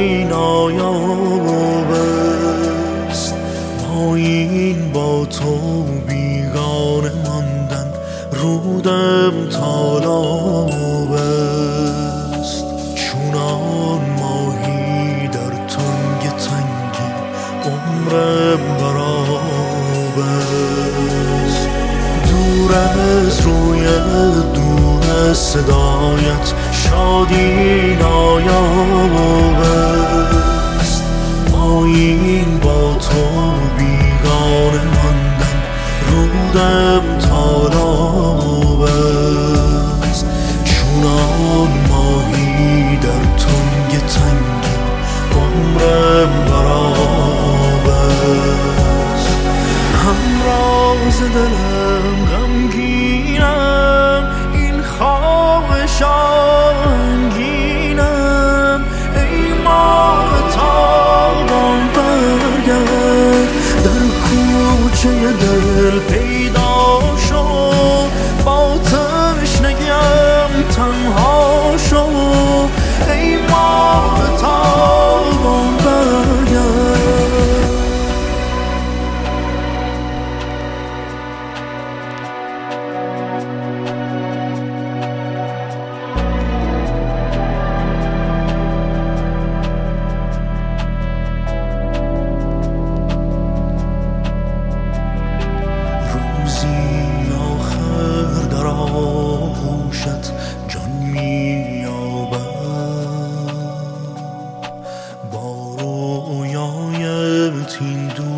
نایاب است. با این با تو بیگانه ماندن رودم تالاب است. چونان ماهی در تنگ تنگی عمرم براب است. دور از رویت، دور از صدایت شادی نایاب است. با این با تو بیگانه ماندن رودم تالاب است. چونان ماهی در تنگ تنگی عمرم براب است. همراز دلم غمگینم، این خواهش آهنگینم. ای ماه تابان برگرد، در کوچه دل پیدا شو. با تشنگیم تنها شو. ای ماه تابان برگرد. جان می‌یابم با رویایت این